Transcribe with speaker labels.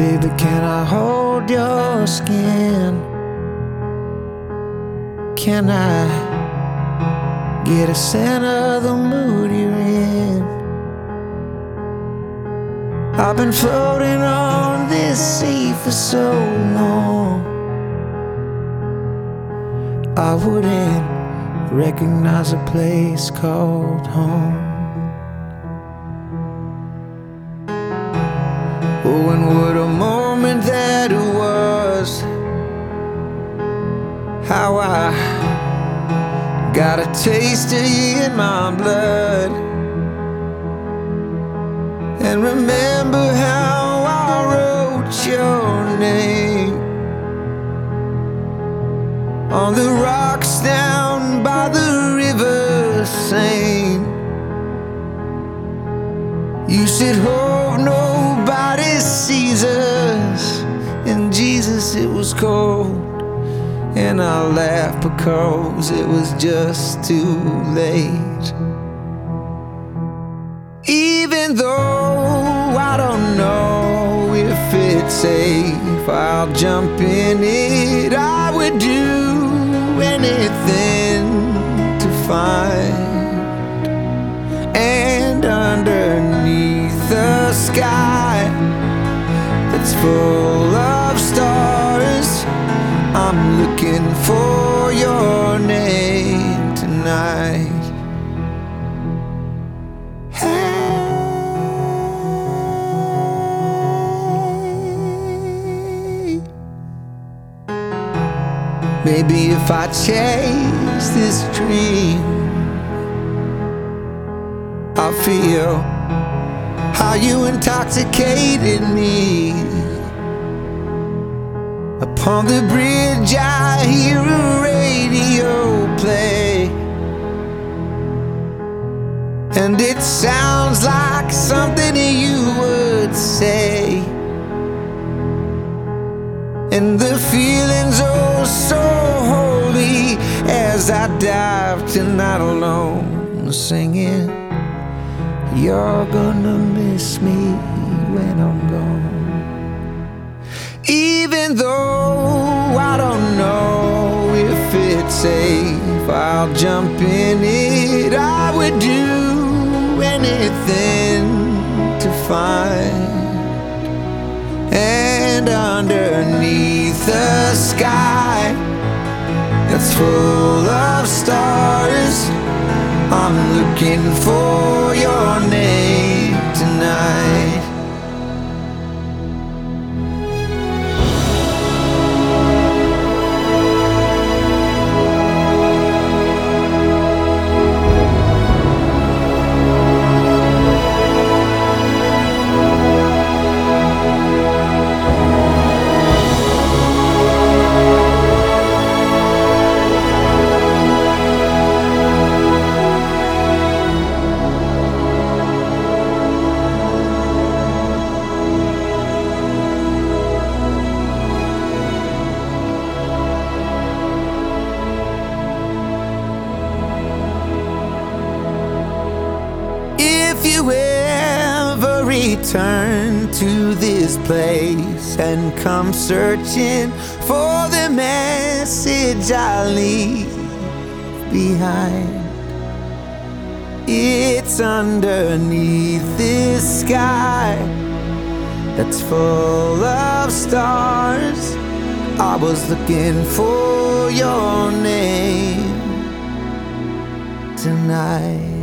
Speaker 1: Baby, can I hold your skin? Can I get a scent of the mood you're in? I've been floating on this sea for so long, I wouldn't recognize a place called home. Oh, and what a moment that it was. How I got a taste of you in my blood. And remember how I wrote your name on the rocks down by the river Seine. You said, hope nobody sees us, and Jesus, it was cold. And I laughed because it was just too late. Even though I don't know if it's safe, I'll jump in it. I would do anything to find. And underneath the sky that's full of stars, I'm looking for your name tonight. Hey, maybe if I chase this dream, I'll feel how you intoxicated me. Upon the bridge I hear a radio play, and it sounds like something you would say. And the feeling's oh so holy as I dive tonight alone, singing, you're gonna miss me when I'm gone. Even though I don't know if it's safe, I'll jump in it. I would do anything to find. And underneath the sky that's full of stars, I'm looking for your name tonight. If you ever return to this place and come searching for the message I leave behind, it's underneath this sky that's full of stars. I was looking for your name tonight.